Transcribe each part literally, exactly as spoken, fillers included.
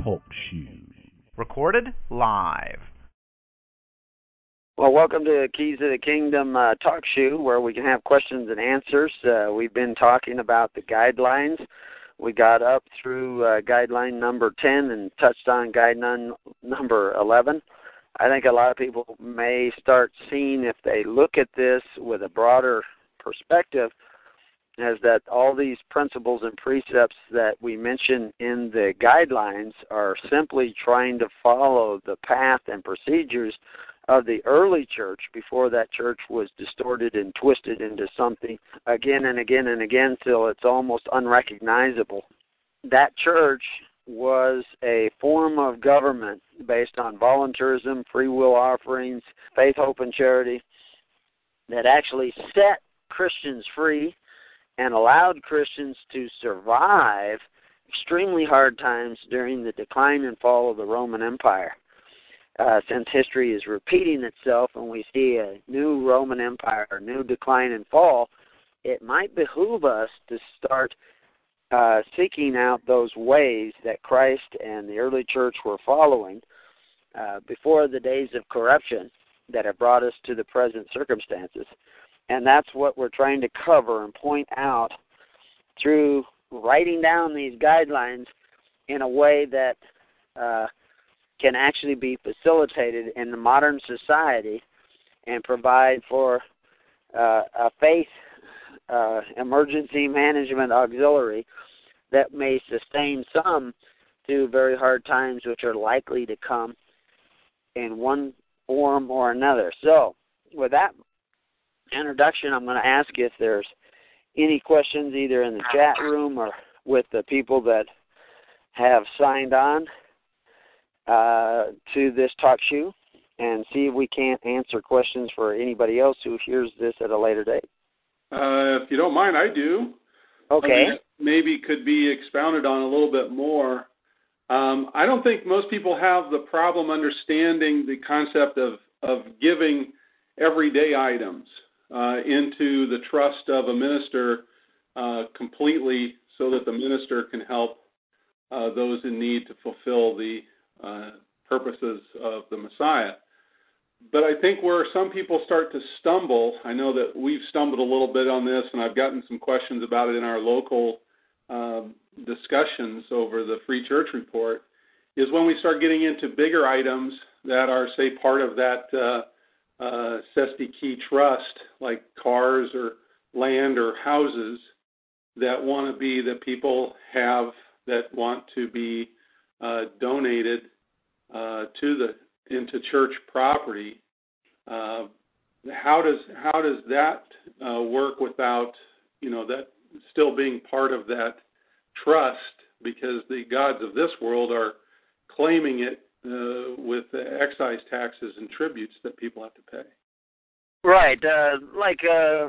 Talk Show. Recorded live. Well, welcome to Keys of the Kingdom uh, Talk Show, where we can have questions and answers. Uh, we've been talking about the guidelines. We got up through uh, guideline number ten and touched on guideline number eleven. I think a lot of people may start seeing, if they look at this with a broader perspective, as that all these principles and precepts that we mention in the guidelines are simply trying to follow the path and procedures of the early church before that church was distorted and twisted into something again and again and again till it's almost unrecognizable. That church was a form of government based on voluntarism, free will offerings, faith, hope, and charity that actually set Christians free and allowed Christians to survive extremely hard times during the decline and fall of the Roman Empire. Uh, since history is repeating itself and we see a new Roman Empire, a new decline and fall, it might behoove us to start uh, seeking out those ways that Christ and the early church were following uh, before the days of corruption that have brought us to the present circumstances. And that's what we're trying to cover and point out through writing down these guidelines in a way that uh, can actually be facilitated in the modern society and provide for uh, a faith uh, emergency management auxiliary that may sustain some through very hard times, which are likely to come in one form or another. So, with that introduction, I'm going to ask if there's any questions either in the chat room or with the people that have signed on uh, to this talk show, and see if we can't answer questions for anybody else who hears this at a later date. Uh, if you don't mind, I do. Okay. Maybe could be expounded on a little bit more. Um, I don't think most people have the problem understanding the concept of, of giving everyday items uh, into the trust of a minister uh, completely so that the minister can help uh, those in need to fulfill the uh, purposes of the Messiah. But I think where some people start to stumble, I know that we've stumbled a little bit on this, and I've gotten some questions about it in our local um, discussions over the Free Church Report, is when we start getting into bigger items that are, say, part of that uh, uh, Sesti Key Trust, like cars or land or houses that want to be, that people have that want to be uh, donated uh, to the into church property. Uh, how does how does that uh, work without, you know, that still being part of that trust? Because the gods of this world are claiming it uh, with the excise taxes and tributes that people have to pay. Right, uh, like uh,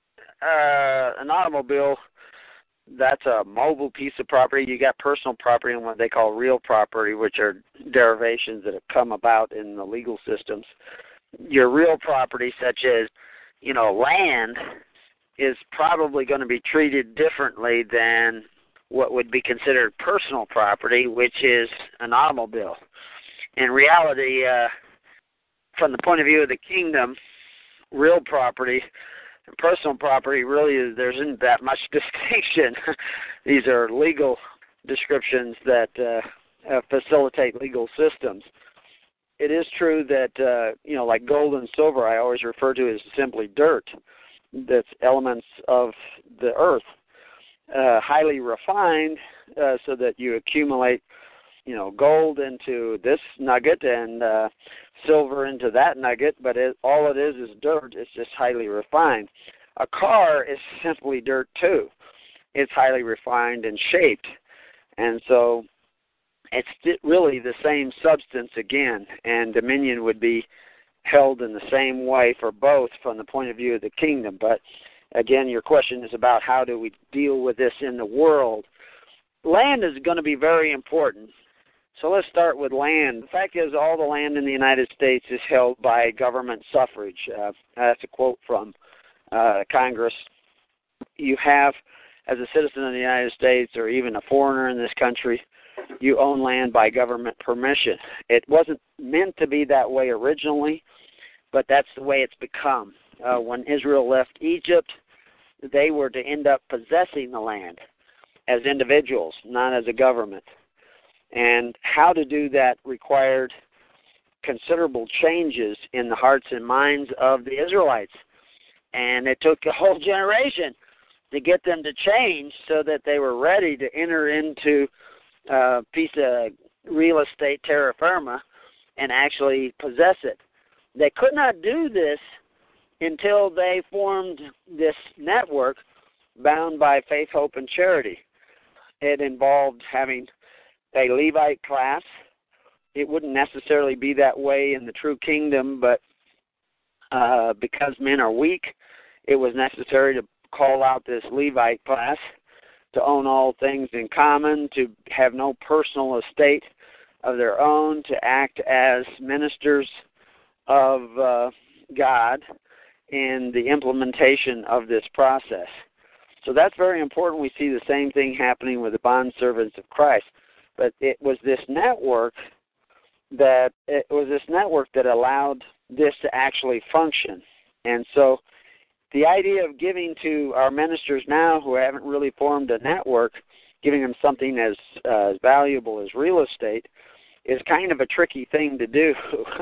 uh, an automobile. That's a mobile piece of property. You got personal property and what they call real property, which are derivations that have come about in the legal systems. Your real property, such as, you know, land, is probably going to be treated differently than what would be considered personal property, which is an automobile. In reality, uh, from the point of view of the kingdom, real property and personal property really is, there isn't that much distinction. These are legal descriptions that uh, uh, facilitate legal systems. It is true that, uh, you know, like gold and silver, I always refer to as simply dirt. That's elements of the earth, uh, highly refined uh, so that you accumulate, you know, gold into this nugget and uh, silver into that nugget, but it, all it is is dirt. It's just highly refined. A car is simply dirt too. It's highly refined and shaped, and so it's really the same substance again, and dominion would be held in the same way for both from the point of view of the kingdom. But again, your question is about how do we deal with this in the world. Land is going to be very important. So let's start with land. The fact is, all the land in the United States is held by government suffrage. Uh, that's a quote from uh, Congress. You have, as a citizen of the United States or even a foreigner in this country, you own land by government permission. It wasn't meant to be that way originally, but that's the way it's become. Uh, when Israel left Egypt, they were to end up possessing the land as individuals, not as a government. And how to do that required considerable changes in the hearts and minds of the Israelites. And it took a whole generation to get them to change so that they were ready to enter into a piece of real estate, terra firma, and actually possess it. They could not do this until they formed this network bound by faith, hope, and charity. It involved having a Levite class. It wouldn't necessarily be that way in the true kingdom, but uh, because men are weak, it was necessary to call out this Levite class to own all things in common, to have no personal estate of their own, to act as ministers of uh, God in the implementation of this process. So that's very important. We see the same thing happening with the bondservants of Christ. But it was this network that it was this network that allowed this to actually function. And so the idea of giving to our ministers now who haven't really formed a network, giving them something as uh, as valuable as real estate, is kind of a tricky thing to do.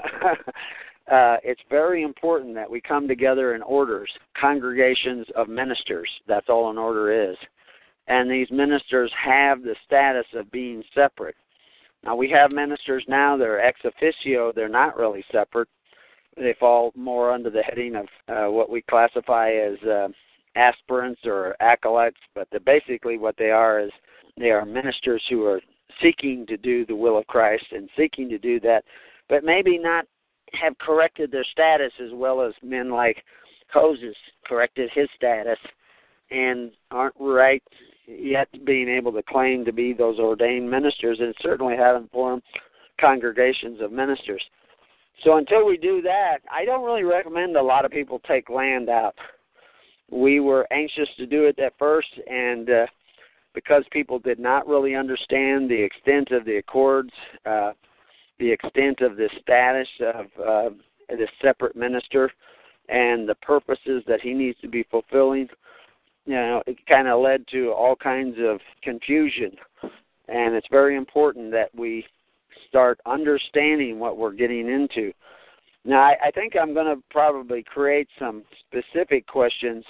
uh, it's very important that we come together in orders, congregations of ministers. That's all an order is. And these ministers have the status of being separate. Now, we have ministers now that are ex officio. They're not really separate. They fall more under the heading of uh, what we classify as uh, aspirants or acolytes, but basically what they are is they are ministers who are seeking to do the will of Christ and seeking to do that, but maybe not have corrected their status as well as men like Moses corrected his status and aren't right yet being able to claim to be those ordained ministers, and certainly haven't formed congregations of ministers. So until we do that, I don't really recommend a lot of people take land out. We were anxious to do it at first, and uh, because people did not really understand the extent of the accords, uh, the extent of the status of uh, this separate minister, and the purposes that he needs to be fulfilling, you know, it kind of led to all kinds of confusion. And it's very important that we start understanding what we're getting into. Now, I, I think I'm going to probably create some specific questions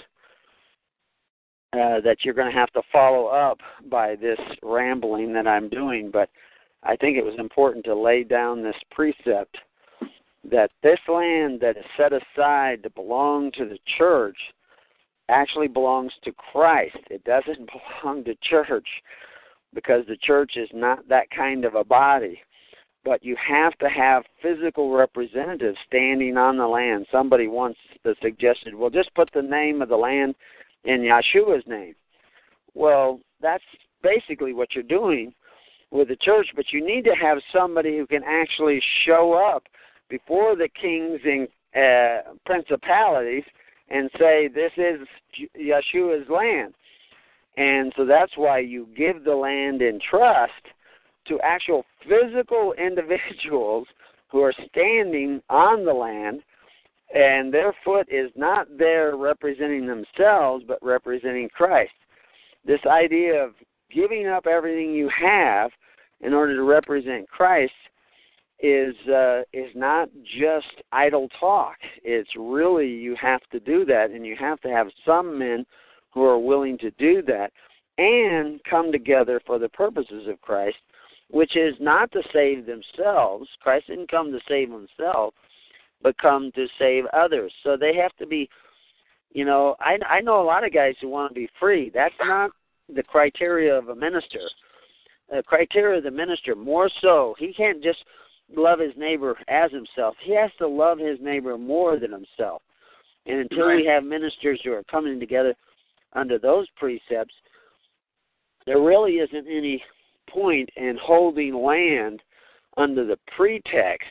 uh, that you're going to have to follow up by this rambling that I'm doing, but I think it was important to lay down this precept that this land that is set aside to belong to the church actually belongs to Christ. It doesn't belong to church, because the church is not that kind of a body. But you have to have physical representatives standing on the land. Somebody once suggested, well, just put the name of the land in Yeshua's name. Well, that's basically what you're doing with the church, but you need to have somebody who can actually show up before the kings and uh, principalities and say, this is Yeshua's land. And so that's why you give the land in trust to actual physical individuals who are standing on the land, and their foot is not there representing themselves, but representing Christ. This idea of giving up everything you have in order to represent Christ is uh, is not just idle talk. It's really, you have to do that, and you have to have some men who are willing to do that and come together for the purposes of Christ, which is not to save themselves. Christ didn't come to save himself, but come to save others. So they have to be, you know, I, I know a lot of guys who want to be free. That's not the criteria of a minister. The criteria of the minister, more so, he can't just love his neighbor as himself. He has to love his neighbor more than himself. And until right. we have ministers who are coming together under those precepts, there really isn't any point in holding land under the pretext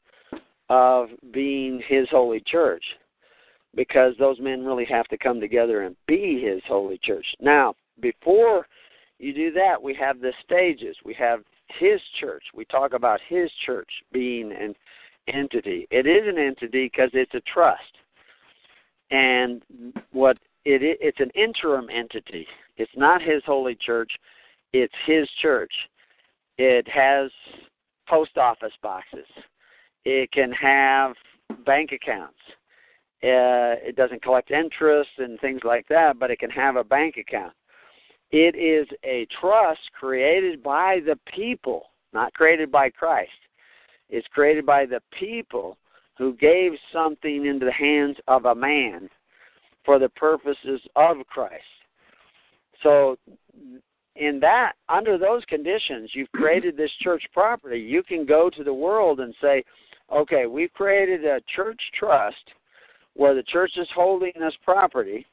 of being his holy church, because those men really have to come together and be his holy church. Now, before you do that, we have the stages. We have his church. We talk about his church being an entity. It is an entity because it's a trust. And what it is, it's an interim entity. It's not his holy church. It's his church. It has post office boxes. It can have bank accounts. Uh, it doesn't collect interest and things like that, but it can have a bank account. It is a trust created by the people, not created by Christ. It's created by the people who gave something into the hands of a man for the purposes of Christ. So in that, under those conditions, you've created this church property. You can go to the world and say, okay, we've created a church trust where the church is holding this property,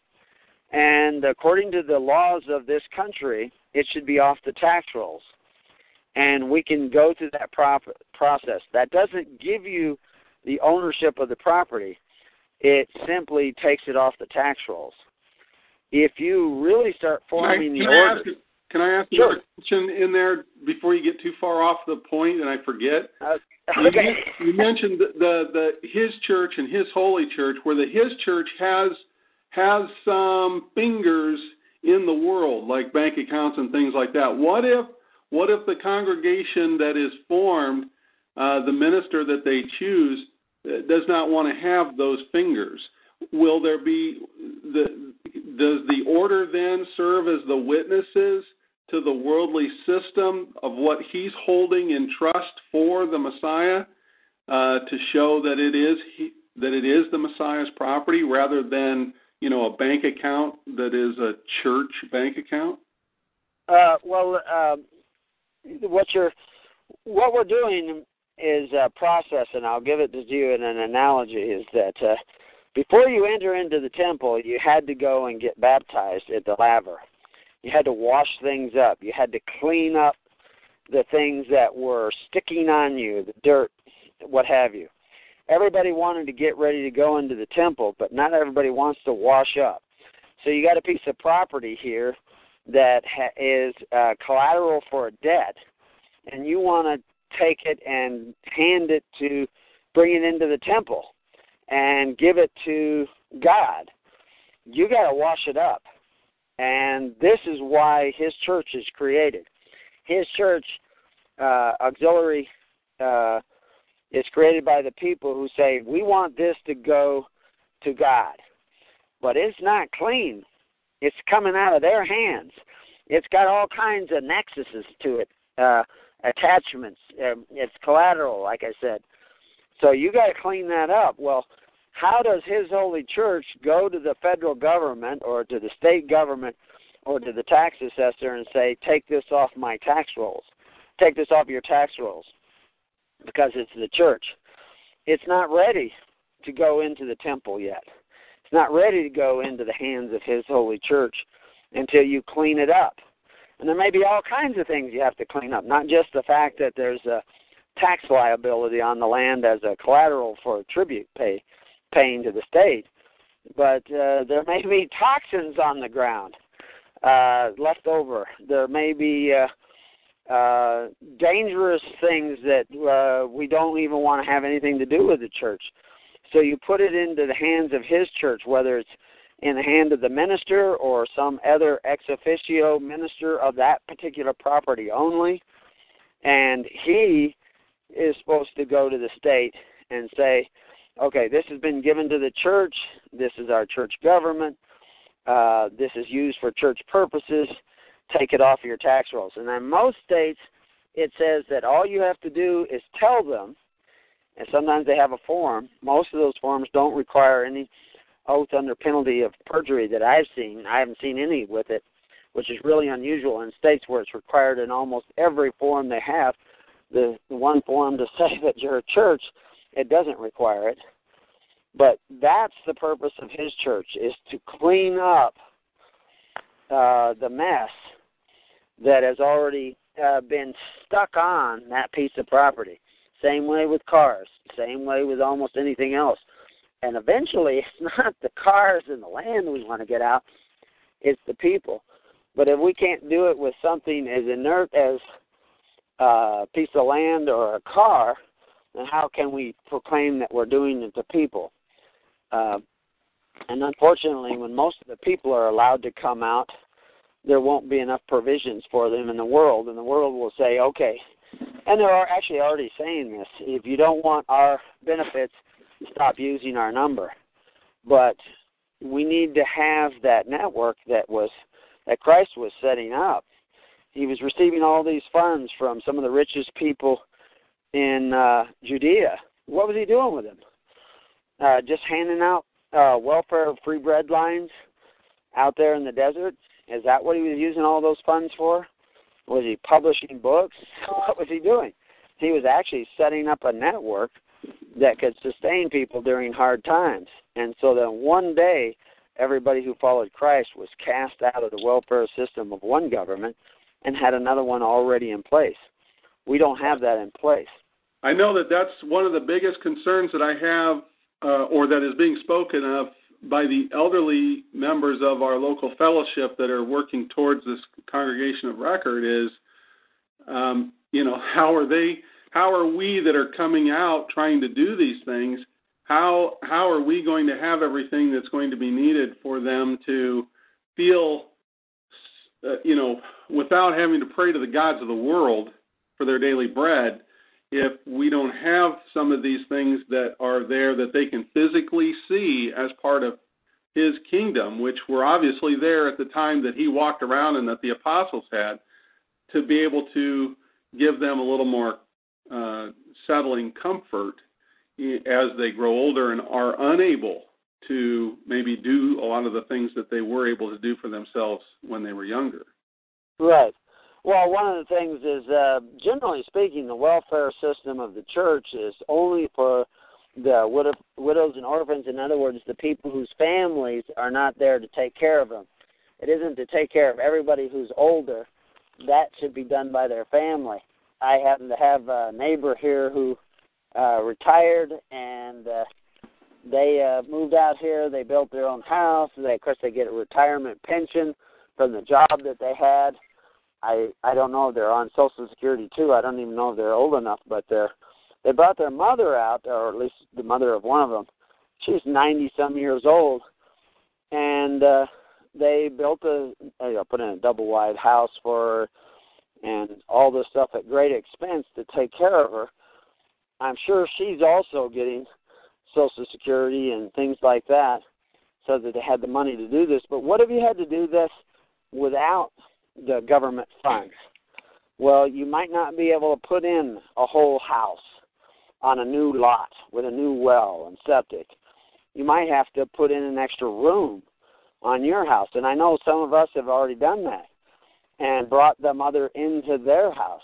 and according to the laws of this country, it should be off the tax rolls. And we can go through that prop- process. That doesn't give you the ownership of the property. It simply takes it off the tax rolls. If you really start forming can I, the can order... I ask, can I ask sure. another question in there before you get too far off the point and I forget? Uh, okay. You, you mentioned the, the, the his church and his holy church, where the his church has has some fingers in the world, like bank accounts and things like that. What if what if the congregation that is formed, uh, the minister that they choose, uh, does not want to have those fingers? Will there be the does the order then serve as the witnesses to the worldly system of what he's holding in trust for the Messiah, uh, to show that it is he, that it is the Messiah's property, rather than, you know, a bank account that is a church bank account? Uh, well, uh, what you're what we're doing is a process, and I'll give it to you in an analogy. Is that uh, before you enter into the temple, you had to go and get baptized at the laver. You had to wash things up. You had to clean up the things that were sticking on you, the dirt, what have you. Everybody wanted to get ready to go into the temple, but not everybody wants to wash up. So you got a piece of property here that ha- is uh, collateral for a debt, and you want to take it and hand it to, bring it into the temple and give it to God. You got to wash it up. And this is why his church is created. His church, uh, auxiliary, uh, is created by the people who say, we want this to go to God. But it's not clean. It's coming out of their hands. It's got all kinds of nexuses to it, uh, attachments. Uh, it's collateral, like I said. So you got to clean that up. Well, how does his holy church go to the federal government or to the state government or to the tax assessor and say, take this off my tax rolls, take this off your tax rolls, because it's the church? It's not ready to go into the temple yet. It's not ready to go into the hands of his holy church until you clean it up. And there may be all kinds of things you have to clean up, not just the fact that there's a tax liability on the land as a collateral for tribute pay. paying to the state, but uh, there may be toxins on the ground uh, left over. There may be uh, uh, dangerous things that uh, we don't even want to have anything to do with the church. So you put it into the hands of his church, whether it's in the hand of the minister or some other ex officio minister of that particular property only, and he is supposed to go to the state and say, okay, this has been given to the church. This is our church government. Uh, this is used for church purposes. Take it off your tax rolls. And in most states, it says that all you have to do is tell them, and sometimes they have a form. Most of those forms don't require any oath under penalty of perjury that I've seen. I haven't seen any with it, which is really unusual in states where it's required in almost every form they have. The, the one form to say that you're a church, it doesn't require it. But that's the purpose of his church, is to clean up uh, the mess that has already uh, been stuck on that piece of property. Same way with cars. Same way with almost anything else. And eventually, it's not the cars and the land we want to get out. It's the people. But if we can't do it with something as inert as a piece of land or a car, then how can we proclaim that we're doing it to people? Uh, and unfortunately, when most of the people are allowed to come out, there won't be enough provisions for them in the world, and the world will say, okay, and they're actually already saying this, if you don't want our benefits, stop using our number. But we need to have that network that was that Christ was setting up. He was receiving all these funds from some of the richest people in uh, Judea. What was he doing with them? Uh, just handing out uh, welfare free bread lines out there in the desert? Is that what he was using all those funds for? Was he publishing books? What was he doing? He was actually setting up a network that could sustain people during hard times. And so then one day, everybody who followed Christ was cast out of the welfare system of one government and had another one already in place. We don't have that in place. I know that that's one of the biggest concerns that I have, uh, or that is being spoken of by the elderly members of our local fellowship that are working towards this congregation of record is, um, you know, how are they, how are we that are coming out trying to do these things, how how are we going to have everything that's going to be needed for them to feel, uh, you know, without having to pray to the gods of the world for their daily bread, if we don't have some of these things that are there that they can physically see as part of his kingdom, which were obviously there at the time that he walked around and that the apostles had, to be able to give them a little more uh, settling comfort as they grow older and are unable to maybe do a lot of the things that they were able to do for themselves when they were younger. Right. Well, one of the things is, uh, generally speaking, the welfare system of the church is only for the widow, widows and orphans. In other words, the people whose families are not there to take care of them. It isn't to take care of everybody who's older. That should be done by their family. I happen to have a neighbor here who uh, retired, and uh, they uh, moved out here. They built their own house. They, of course, they get a retirement pension from the job that they had. I, I don't know if they're on Social Security, too. I don't even know if they're old enough, but they're, they brought their mother out, or at least the mother of one of them. She's ninety-some years old, and uh, they built a, you know, put in a double-wide house for her and all this stuff at great expense to take care of her. I'm sure she's also getting Social Security and things like that so that they had the money to do this. But what if you had to do this without the government funds? Well, you might not be able to put in a whole house on a new lot with a new well and septic. You might have to put in an extra room on your house. And I know some of us have already done that and brought the mother into their house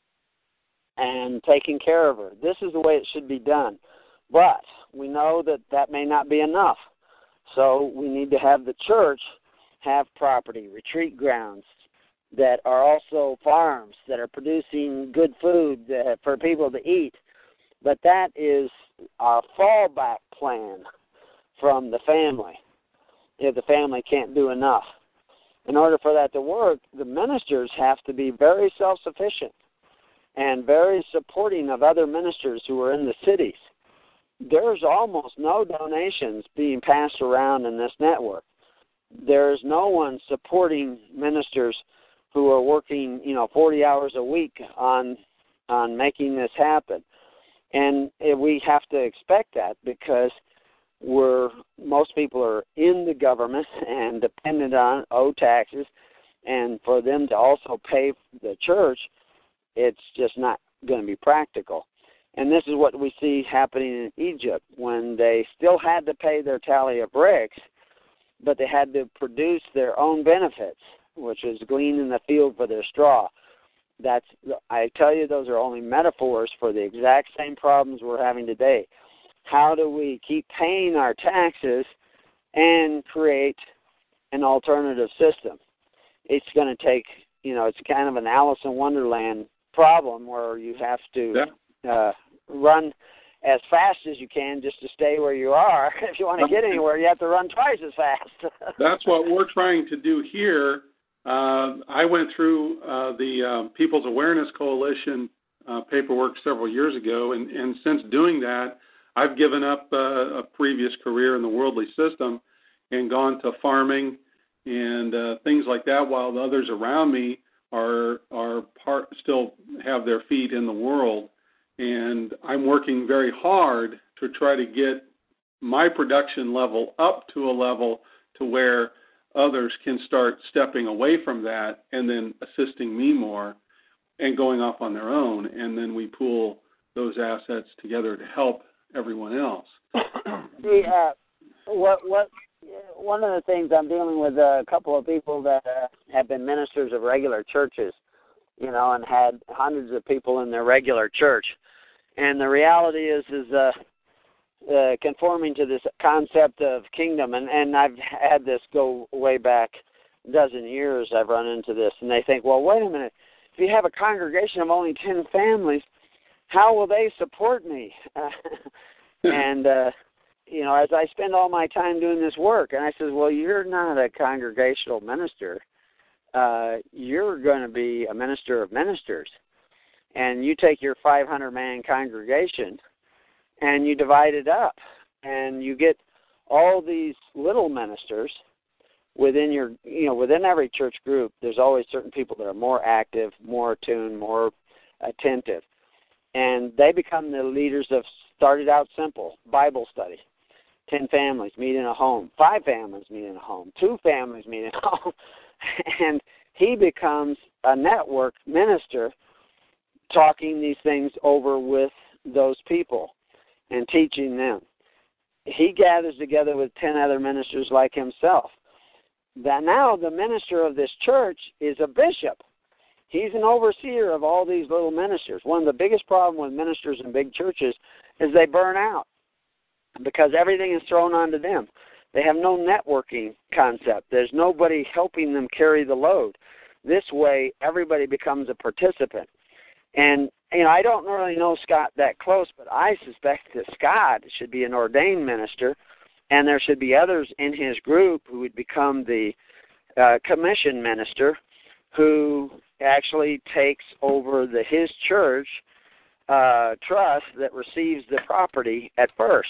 and taken care of her. This is the way it should be done. But we know that that may not be enough. So we need to have the church have property, retreat grounds, that are also farms that are producing good food uh, for people to eat. But that is a fallback plan from the family if the family can't do enough. In order for that to work, the ministers have to be very self-sufficient and very supporting of other ministers who are in the cities. There's almost no donations being passed around in this network. There's no one supporting ministers who are working, you know, forty hours a week on on making this happen. And we have to expect that because we're most people are in the government and dependent on owe taxes, and for them to also pay the church, it's just not going to be practical. And this is what we see happening in Egypt when they still had to pay their tally of bricks, but they had to produce their own benefits, which is glean in the field for their straw. That's, I tell you, those are only metaphors for the exact same problems we're having today. How do we keep paying our taxes and create an alternative system? It's going to take, you know, it's kind of an Alice in Wonderland problem where you have to uh, run as fast as you can just to stay where you are. If you want to get anywhere, you have to run twice as fast. That's what we're trying to do here Uh, I went through uh, the uh, People's Awareness Coalition uh, paperwork several years ago, and, and since doing that, I've given up uh, a previous career in the worldly system and gone to farming and uh, things like that, while the others around me are are part still have their feet in the world. And I'm working very hard to try to get my production level up to a level to where others can start stepping away from that and then assisting me more and going off on their own. And then we pool those assets together to help everyone else. See, uh, what, what, one of the things I'm dealing with a couple of people that uh, have been ministers of regular churches, you know, and had hundreds of people in their regular church. And the reality is, is uh, uh, conforming to this concept of kingdom, and, and I've had this go way back a dozen years, I've run into this, and they think, well, wait a minute, if you have a congregation of only ten families, how will they support me? Uh, and, uh, you know, as I spend all my time doing this work, and I says, well, you're not a congregational minister. Uh, you're going to be a minister of ministers. And you take your five hundred man congregation and you divide it up, and you get all these little ministers within your, you know, within every church group. There's always certain people that are more active, more attuned, more attentive, and they become the leaders of, started out simple, Bible study. Ten families meet in a home, five families meet in a home, two families meet in a home, and he becomes a network minister talking these things over with those people and teaching them. He gathers together with ten other ministers like himself. That now the minister of this church is a bishop. He's an overseer of all these little ministers. One of the biggest problems with ministers in big churches is they burn out because everything is thrown onto them. They have no networking concept. There's nobody helping them carry the load. This way, everybody becomes a participant. And, you know, I don't really know Scott that close, but I suspect that Scott should be an ordained minister, and there should be others in his group who would become the uh, commission minister who actually takes over the his church uh, trust that receives the property at first.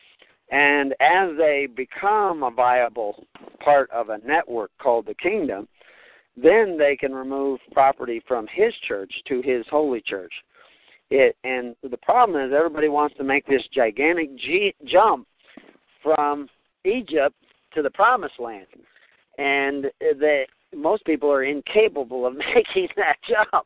And as they become a viable part of a network called the kingdom, then they can remove property from his church to his holy church. It, and the problem is everybody wants to make this gigantic G, jump from Egypt to the promised land. And they, most people are incapable of making that jump.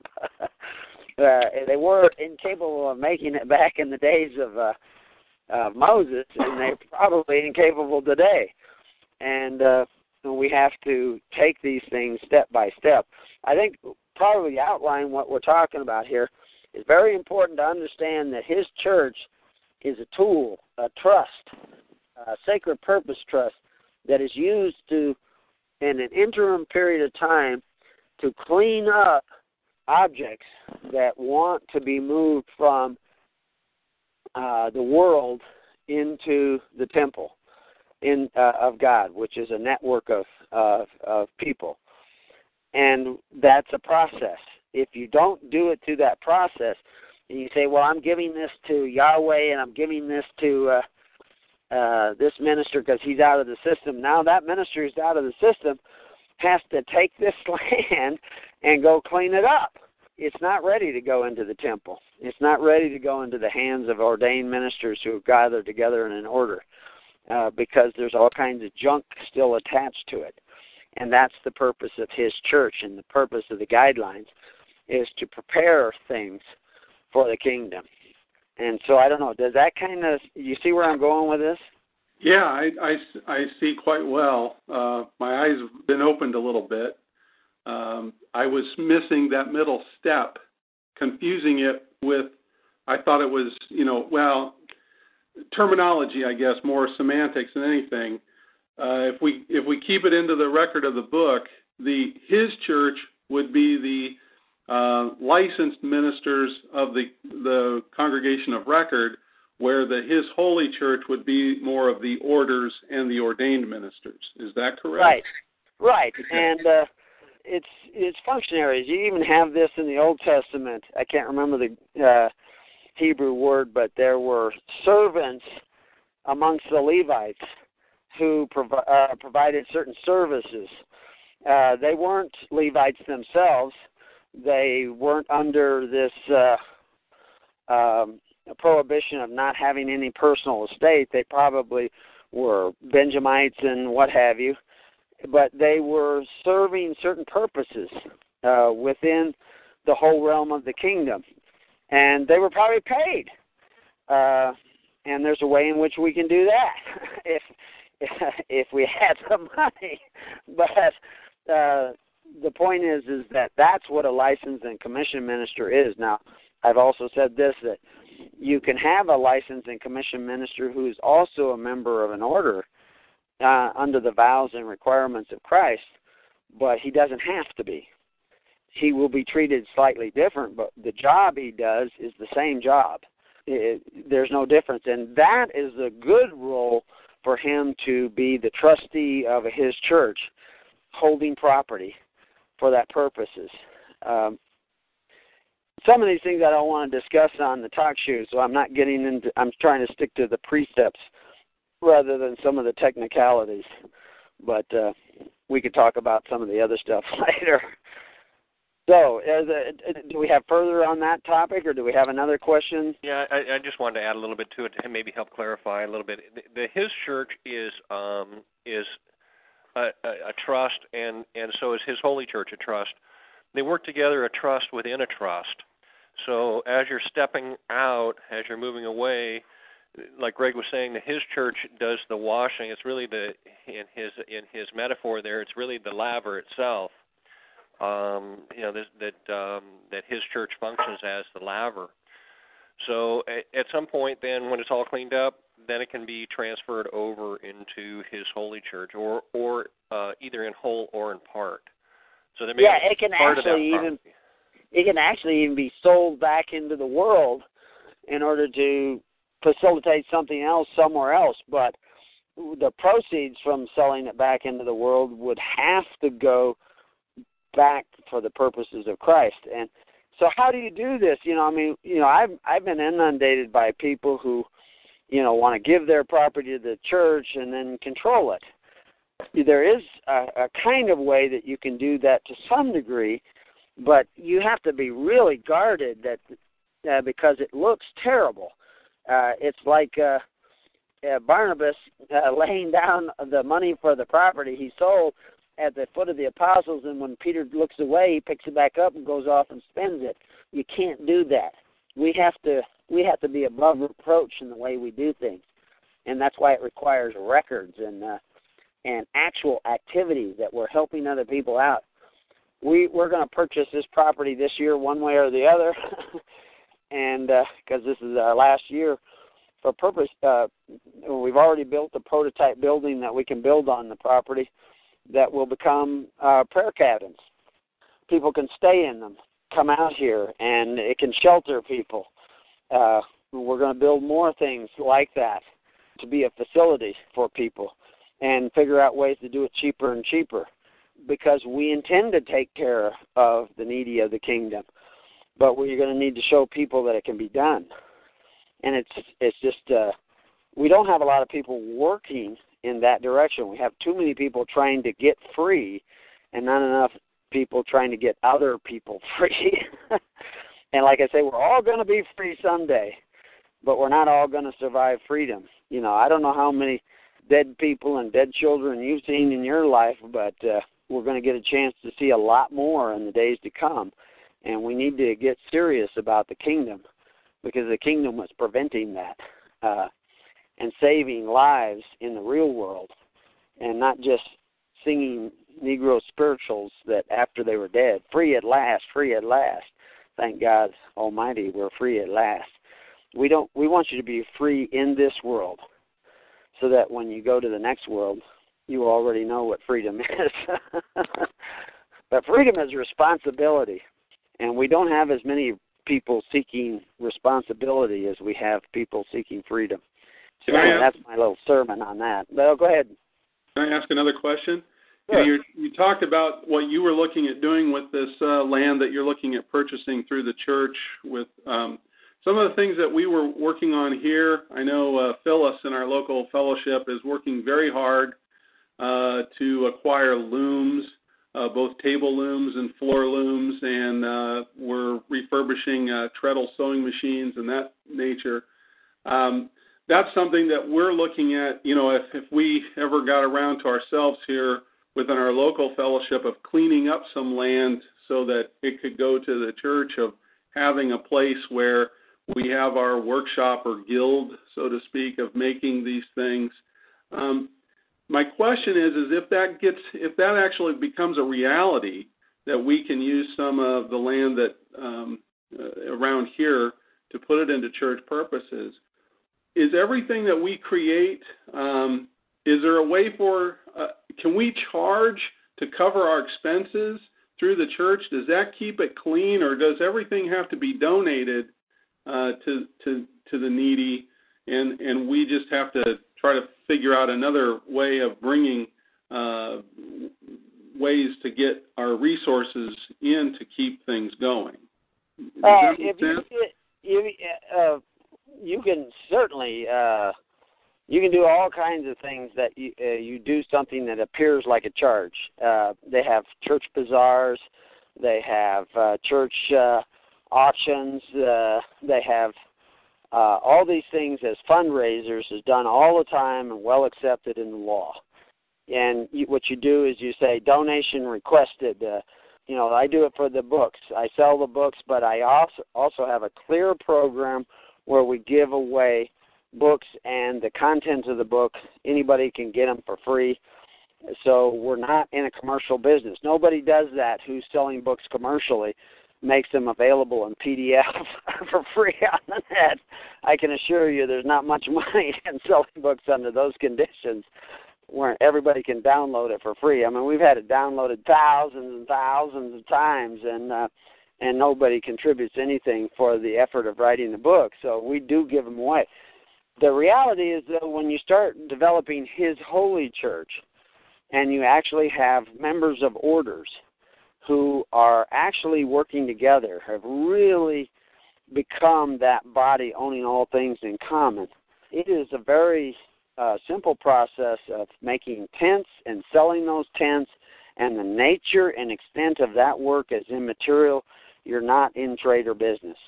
uh, they were incapable of making it back in the days of uh, uh, Moses, and they're probably incapable today. And uh, we have to take these things step by step. I think probably outline what we're talking about here. It's very important to understand that his church is a tool, a trust, a sacred purpose trust that is used to, in an interim period of time, to clean up objects that want to be moved from uh, the world into the temple in uh, of God, which is a network of, of of people. And that's a process. If you don't do it through that process, and you say, well, I'm giving this to Yahweh and I'm giving this to uh, uh, this minister because he's out of the system. Now that minister who's out of the system has to take this land and go clean it up. It's not ready to go into the temple. It's not ready to go into the hands of ordained ministers who have gathered together in an order. Uh, because there's all kinds of junk still attached to it. And that's the purpose of his church, and the purpose of the guidelines is to prepare things for the kingdom. And so I don't know, does that kind of, you see where I'm going with this? Yeah, I, I, I see quite well. Uh, my eyes have been opened a little bit. Um, I was missing that middle step, confusing it with, I thought it was, you know, well, terminology, I guess, more semantics than anything. Uh, if we if we keep it into the record of the book, the his church would be the uh, licensed ministers of the the congregation of record, where the his holy church would be more of the orders and the ordained ministers. Is that correct? Right, right. And uh, it's it's functionaries. You even have this in the Old Testament. I can't remember the uh, Hebrew word, but there were servants amongst the Levites who provi- uh, provided certain services. Uh, they weren't Levites themselves. They weren't under this uh, um, prohibition of not having any personal estate. They probably were Benjamites and what have you, but they were serving certain purposes uh, within the whole realm of the kingdom, and they were probably paid. Uh, and there's a way in which we can do that if if we had some money. But uh, the point is, is that that's what a licensed and commissioned minister is. Now, I've also said this, that you can have a licensed and commissioned minister who is also a member of an order uh, under the vows and requirements of Christ, but he doesn't have to be. He will be treated slightly different, but the job he does is the same job. It, there's no difference, and that is a good role for him to be the trustee of his church, holding property for that purposes. Um, some of these things I don't want to discuss on the talk show, so I'm not getting into, I'm trying to stick to the precepts rather than some of the technicalities. But uh, we could talk about some of the other stuff later. So, as a, do we have further on that topic, or do we have another question? Yeah, I, I just wanted to add a little bit to it to maybe help clarify a little bit. The, the, his church is um, is a, a, a trust, and, and so is his holy church a trust. They work together, a trust within a trust. So as you're stepping out, as you're moving away, like Greg was saying, that his church does the washing. It's really the in his in his metaphor there. It's really the laver itself. Um, you know this, that um, that his church functions as the laver. So at, at some point, then when it's all cleaned up, then it can be transferred over into his holy church, or or uh, either in whole or in part. So there may yeah, be it can part actually of that even it can actually even be sold back into the world in order to facilitate something else somewhere else. But the proceeds from selling it back into the world would have to go back for the purposes of Christ. And so how do you do this? You know, I mean, you know, I've I've been inundated by people who, you know, want to give their property to the church and then control it. There is a, a kind of way that you can do that to some degree, but you have to be really guarded that uh, because it looks terrible. Uh, it's like uh, uh, Barnabas uh, laying down the money for the property he sold at the foot of the apostles, and when Peter looks away, he picks it back up and goes off and spends it. You can't do that. We have to we have to be above reproach in the way we do things, and that's why it requires records and uh, and actual activity that we're helping other people out. We we're going to purchase this property this year, one way or the other, and because uh, this is our last year. For purpose, uh, we've already built a prototype building that we can build on the property that will become uh, prayer cabins. People can stay in them, come out here, and it can shelter people. Uh, we're going to build more things like that to be a facility for people and figure out ways to do it cheaper and cheaper, because we intend to take care of the needy of the kingdom. But we're going to need to show people that it can be done. And it's it's just, uh, we don't have a lot of people working in that direction. We have too many people trying to get free and not enough people trying to get other people free. And like I say, we're all going to be free someday, but we're not all going to survive freedom. You know, I don't know how many dead people and dead children you've seen in your life, but uh, we're going to get a chance to see a lot more in the days to come. And we need to get serious about the kingdom, because the kingdom was preventing that. Uh, and saving lives in the real world, and not just singing Negro spirituals that after they were dead, free at last, free at last. Thank God Almighty, we're free at last. We don't. We want you to be free in this world, so that when you go to the next world, you already know what freedom is. But freedom is responsibility, and we don't have as many people seeking responsibility as we have people seeking freedom. So Can I that's ask, my little sermon on that. But go ahead. Can I ask another question? You, know, you're, you talked about what you were looking at doing with this uh, land that you're looking at purchasing through the church. With um, some of the things that we were working on here, I know uh, Phyllis in our local fellowship is working very hard uh, to acquire looms, uh, both table looms and floor looms, and uh, we're refurbishing uh, treadle sewing machines and that nature. Um, that's something that we're looking at, you know, if, if we ever got around to ourselves here within our local fellowship of cleaning up some land so that it could go to the church, of having a place where we have our workshop or guild, so to speak, of making these things. Um, my question is, is if that gets, if that actually becomes a reality, that we can use some of the land that um, uh, around here to put it into church purposes. Is everything that we create, um, is there a way for, uh, can we charge to cover our expenses through the church? Does that keep it clean, or does everything have to be donated uh, to, to to the needy, and, and we just have to try to figure out another way of bringing uh, ways to get our resources in to keep things going? Does uh, that make if you, sense? you, uh, you can certainly uh, you can do all kinds of things that you, uh, you do something that appears like a charge. Uh, they have church bazaars, they have uh, church uh, auctions, uh, they have uh, all these things as fundraisers is done all the time and well accepted in the law. And you, what you do is you say donation requested. Uh, you know, I do it for the books. I sell the books, but I also also have a clear program where we give away books and the contents of the book. Anybody can get them for free. So we're not in a commercial business. Nobody does that who's selling books commercially, makes them available in P D F for free on the net. I can assure you there's not much money in selling books under those conditions where everybody can download it for free. I mean, we've had it downloaded thousands and thousands of times, and uh, and nobody contributes anything for the effort of writing the book. So we do give them away. The reality is, though, when you start developing His holy church and you actually have members of orders who are actually working together, have really become that body owning all things in common, it is a very uh, simple process of making tents and selling those tents, and the nature and extent of that work is immaterial. You're not in trade or business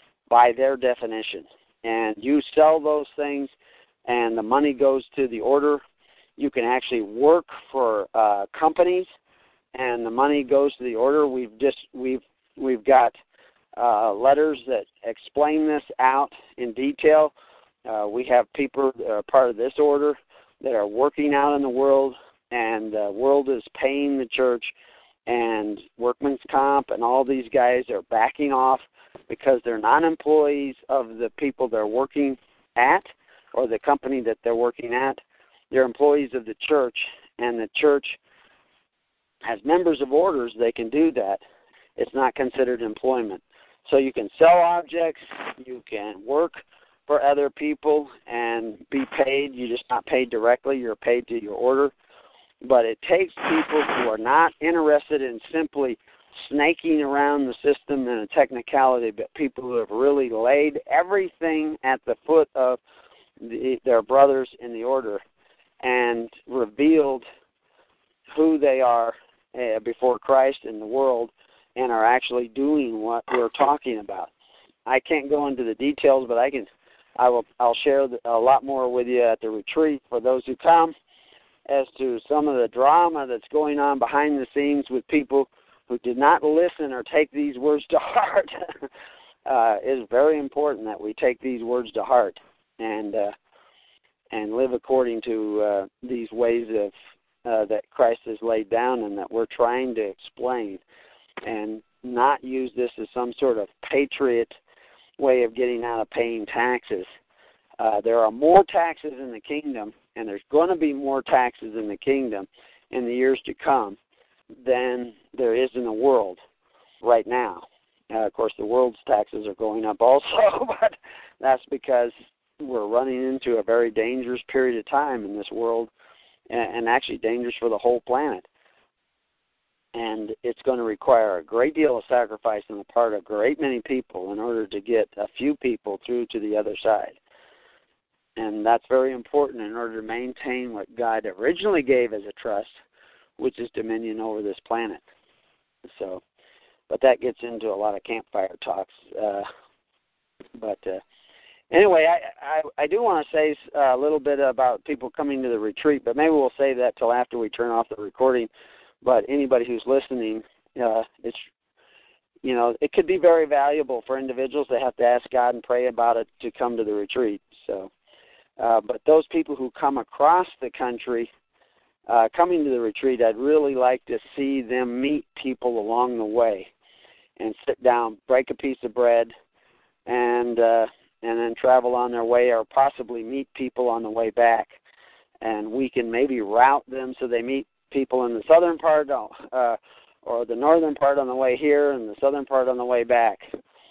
by their definition. And you sell those things, and the money goes to the order. You can actually work for uh, companies, and the money goes to the order. We've just we've we've got uh, letters that explain this out in detail. Uh, we have people that are part of this order that are working out in the world, and the world is paying the church, and Workman's Comp and all these guys are backing off because they're not employees of the people they're working at or the company that they're working at. They're employees of the church, and the church, as members of orders, they can do that. It's not considered employment. So you can sell objects, you can work for other people and be paid. You're just not paid directly. You're paid to your order. But it takes people who are not interested in simply snaking around the system in a technicality, but people who have really laid everything at the foot of the, their brothers in the order and revealed who they are uh, before Christ in the world and are actually doing what we're talking about. I can't go into the details, but I can. I will. I'll share a lot more with you at the retreat for those who come, as to some of the drama that's going on behind the scenes with people who did not listen or take these words to heart. uh, it is very important that we take these words to heart and uh, and live according to uh, these ways of uh, that Christ has laid down and that we're trying to explain, and not use this as some sort of patriot way of getting out of paying taxes. Uh, there are more taxes in the kingdom, and there's going to be more taxes in the kingdom in the years to come than there is in the world right now. Uh, of course, the world's taxes are going up also, but that's because we're running into a very dangerous period of time in this world, and, and actually dangerous for the whole planet. And it's going to require a great deal of sacrifice on the part of a great many people in order to get a few people through to the other side. And that's very important in order to maintain what God originally gave as a trust, which is dominion over this planet. So, but that gets into a lot of campfire talks. Uh, but uh, anyway, I, I, I do want to say a little bit about people coming to the retreat, but maybe we'll save that till after we turn off the recording. But anybody who's listening, uh, it's, you know, it could be very valuable for individuals. They have to ask God and pray about it to come to the retreat. So, uh, but those people who come across the country, uh, coming to the retreat, I'd really like to see them meet people along the way and sit down, break a piece of bread, and uh, and then travel on their way, or possibly meet people on the way back. And we can maybe route them so they meet people in the southern part uh, or the northern part on the way here and the southern part on the way back.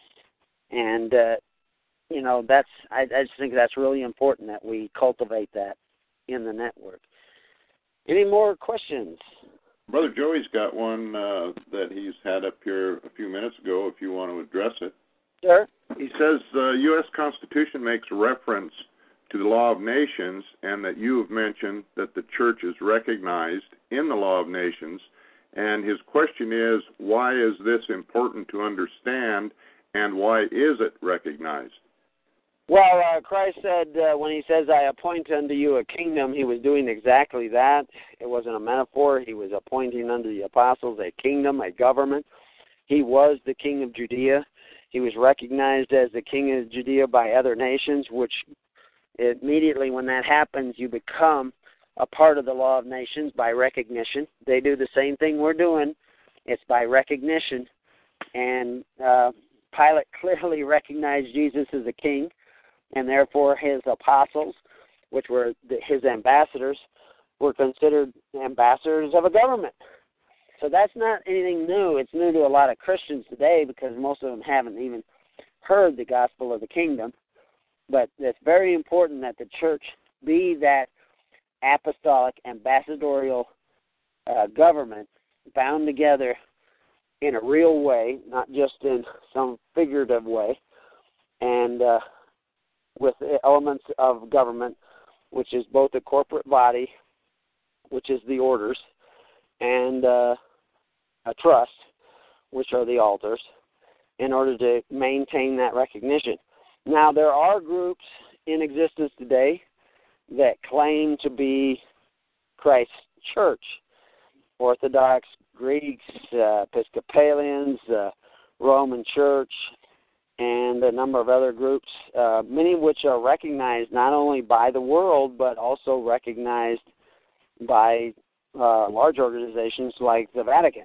And, uh, you know, that's I, I just think that's really important that we cultivate that in the network. Any more questions? Brother Joey's got one uh, that he's had up here a few minutes ago, if you want to address it. Sure. He says the U S Constitution makes reference to the law of nations, and that you have mentioned that the church is recognized in the law of nations. And his question is, why is this important to understand, and why is it recognized? Well, uh, Christ said uh, when he says, I appoint unto you a kingdom, he was doing exactly that. It wasn't a metaphor. He was appointing unto the apostles a kingdom, a government. He was the king of Judea. He was recognized as the king of Judea by other nations, which immediately when that happens, you become a part of the law of nations by recognition. They do the same thing we're doing. It's by recognition. And uh, Pilate clearly recognized Jesus as a king, and therefore his apostles, which were the, his ambassadors, were considered ambassadors of a government. So that's not anything new. It's new to a lot of Christians today because most of them haven't even heard the gospel of the kingdom. But it's very important that the church be that apostolic, ambassadorial uh, government bound together in a real way, not just in some figurative way, and uh, with elements of government, which is both a corporate body, which is the orders, and uh, a trust, which are the altars, in order to maintain that recognition. Now, there are groups in existence today that claim to be Christ's church. Orthodox, Greeks, uh, Episcopalians, uh, Roman Church, and a number of other groups, uh, many of which are recognized not only by the world, but also recognized by uh, large organizations like the Vatican.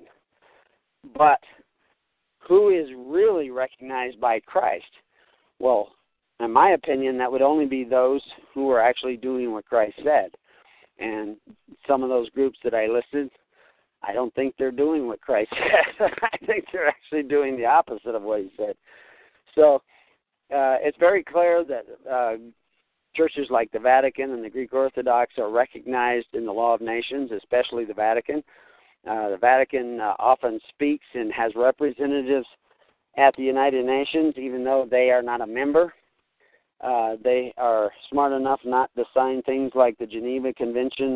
But who is really recognized by Christ? Well, in my opinion, that would only be those who are actually doing what Christ said. And some of those groups that I listed, I don't think they're doing what Christ said. I think they're actually doing the opposite of what he said. So uh, it's very clear that uh, churches like the Vatican and the Greek Orthodox are recognized in the law of nations, especially the Vatican. Uh, the Vatican uh, often speaks and has representatives at the United Nations, even though they are not a member. Uh, they are smart enough not to sign things like the Geneva Convention.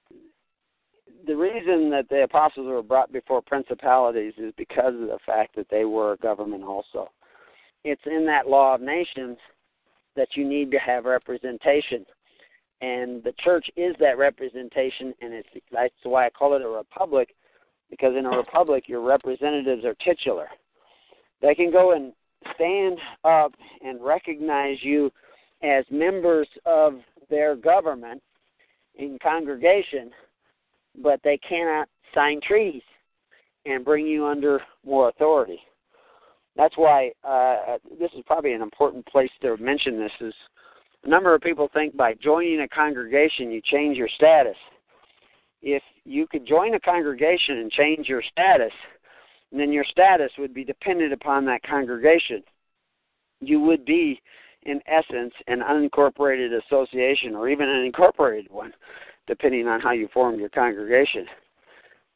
The reason that the apostles were brought before principalities is because of the fact that they were a government also. It's in that law of nations that you need to have representation. And the church is that representation, and it's, that's why I call it a republic, because in a republic, your representatives are titular. They can go and stand up and recognize you as members of their government in congregation, but they cannot sign treaties and bring you under more authority. That's why uh, this is probably an important place to mention this. Is a number of people think by joining a congregation you change your status. If you could join a congregation and change your status, then your status would be dependent upon that congregation. You would be, in essence, an unincorporated association or even an incorporated one, depending on how you form your congregation.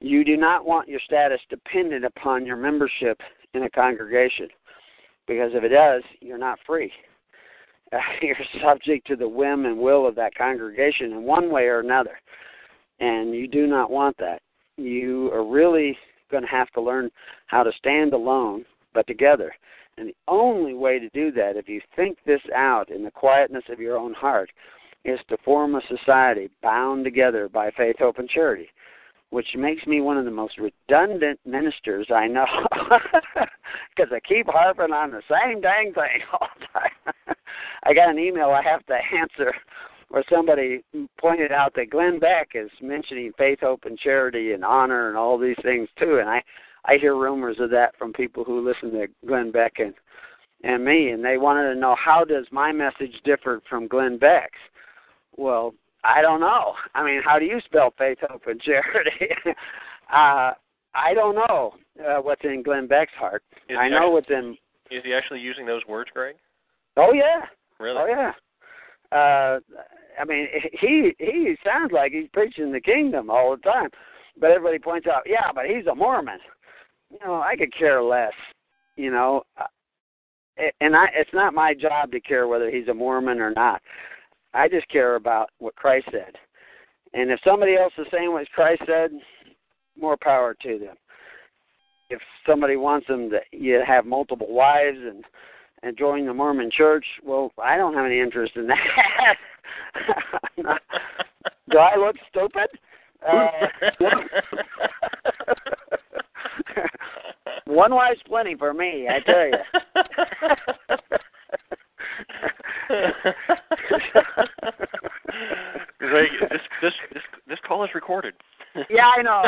You do not want your status dependent upon your membership in a congregation, because if it does, you're not free. Uh, you're subject to the whim and will of that congregation in one way or another, and you do not want that. You are really going to have to learn how to stand alone but together. And the only way to do that, if you think this out in the quietness of your own heart, is to form a society bound together by faith, hope, and charity, which makes me one of the most redundant ministers I know, because I keep harping on the same dang thing all the time. I got an email I have to answer where somebody pointed out that Glenn Beck is mentioning faith, hope, and charity and honor and all these things too, and I, I hear rumors of that from people who listen to Glenn Beck and, and me, and they wanted to know, how does my message differ from Glenn Beck's? Well, I don't know. I mean, how do you spell faith, hope, and charity? uh, I don't know uh, what's in Glenn Beck's heart. Is I know actually, what's in... Is he actually using those words, Greg? Oh, yeah. Really? Oh, yeah. Uh, I mean, he he sounds like he's preaching the kingdom all the time. But everybody points out, yeah, but he's a Mormon. You know, I could care less, you know. And I, it's not my job to care whether he's a Mormon or not. I just care about what Christ said. And if somebody else is saying what Christ said, more power to them. If somebody wants them to you have multiple wives and, and join the Mormon church, well, I don't have any interest in that. Do I look stupid? Uh, one wife's plenty for me, I tell you. Greg, this this this this call is recorded. Yeah, I know.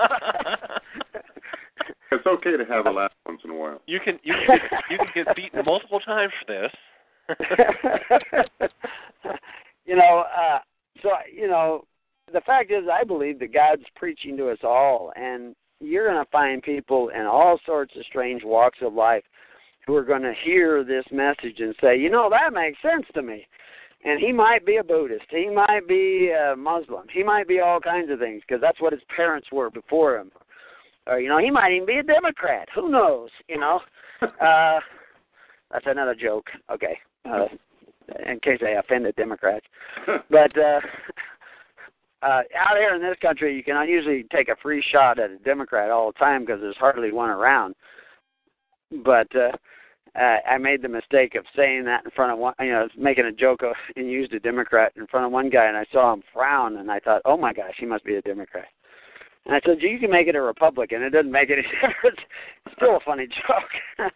It's okay to have a laugh once in a while. You can you can get, you can get beaten multiple times for this. you know, uh, so you know, the fact is, I believe that God's preaching to us all, and you're going to find people in all sorts of strange walks of life who are going to hear this message and say, you know, that makes sense to me. And he might be a Buddhist. He might be a Muslim. He might be all kinds of things, because that's what his parents were before him. Or, you know, he might even be a Democrat. Who knows, you know? uh, that's another joke, okay, uh, in case I offended Democrats. But uh, uh, out here in this country, you can usually take a free shot at a Democrat all the time because there's hardly one around. But uh, uh, I made the mistake of saying that in front of one, you know, making a joke of, and used a Democrat in front of one guy, and I saw him frown, and I thought, oh, my gosh, he must be a Democrat. And I said, you can make it a Republican. It doesn't make any difference. It's still a funny joke.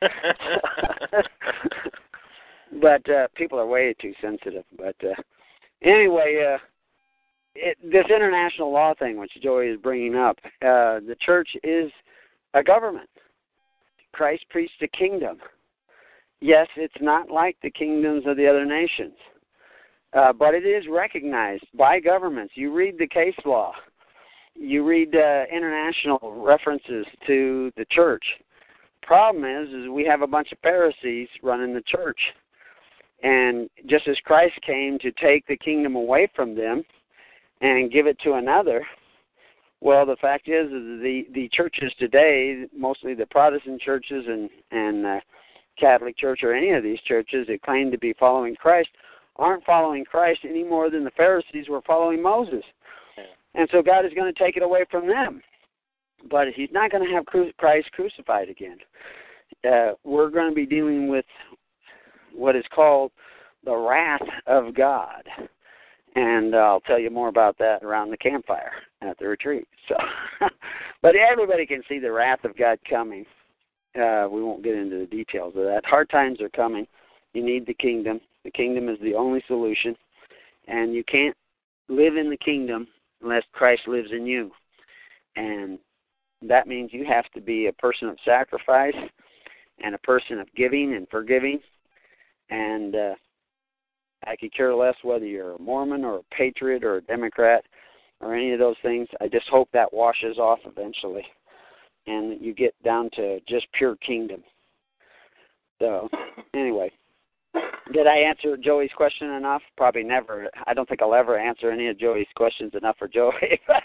But uh, people are way too sensitive. But uh, anyway, uh, it, this international law thing, which Joey is bringing up, uh, the church is a government. Christ preached a kingdom. Yes, it's not like the kingdoms of the other nations, uh, but it is recognized by governments. You read the case law. You read uh, international references to the church. Problem is, is we have a bunch of Pharisees running the church. And just as Christ came to take the kingdom away from them and give it to another, well, the fact is, is the, the churches today, mostly the Protestant churches and, and uh, Catholic Church or any of these churches that claim to be following Christ, aren't following Christ any more than the Pharisees were following Moses. And so God is going to take it away from them. But he's not going to have Christ crucified again. Uh, we're going to be dealing with what is called the wrath of God. And uh, I'll tell you more about that around the campfire at the retreat. So, but everybody can see the wrath of God coming. Uh, we won't get into the details of that. Hard times are coming. You need the kingdom. The kingdom is the only solution. And you can't live in the kingdom unless Christ lives in you. And that means you have to be a person of sacrifice and a person of giving and forgiving. And uh, I could care less whether you're a Mormon or a patriot or a Democrat or any of those things. I just hope that washes off eventually and that you get down to just pure kingdom. So, anyway. Did I answer Joey's question enough? Probably never. I don't think I'll ever answer any of Joey's questions enough for Joey.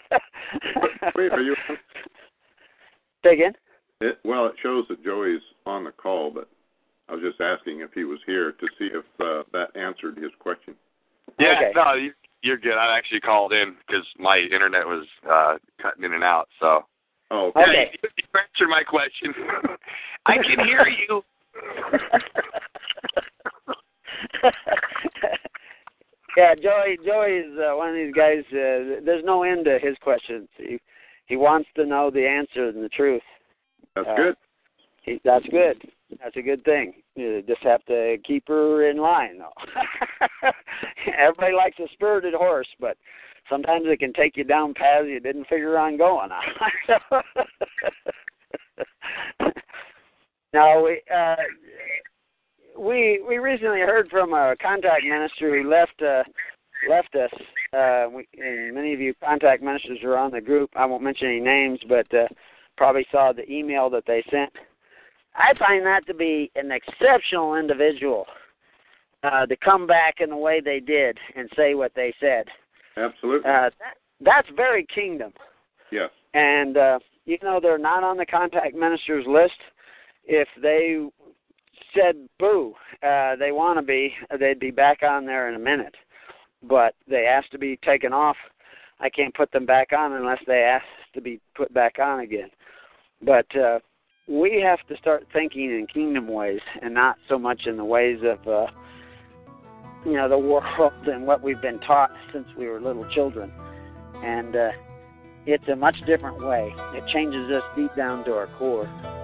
Wait, are you? Say again? It, well, it shows that Joey's on the call, but I was just asking if he was here to see if uh, that answered his question. Yeah, Okay. no, you, you're good. I actually called in because my internet was uh, cutting in and out. So, Oh, Okay. yeah, you, you answered my question. I can hear you. Yeah, Joey. Joey's uh, one of these guys. Uh, there's no end to his questions. He he wants to know the answer and the truth. That's Uh, good. He, that's good. That's a good thing. You just have to keep her in line, though. Everybody likes a spirited horse, but sometimes it can take you down paths you didn't figure on going on. Now, we, uh, we we recently heard from a contact minister who left uh, left us. Uh, we, and many of you contact ministers are on the group. I won't mention any names, but uh, probably saw the email that they sent. I find that to be an exceptional individual uh, to come back in the way they did and say what they said. Absolutely. Uh, that, that's very kingdom. Yes. And uh, even though they're not on the contact ministers list, if they said boo, uh, they want to be, they'd be back on there in a minute. But they asked to be taken off. I can't put them back on unless they ask to be put back on again. But uh, we have to start thinking in kingdom ways and not so much in the ways of, uh, you know, the world and what we've been taught since we were little children. And uh, it's a much different way. It changes us deep down to our core.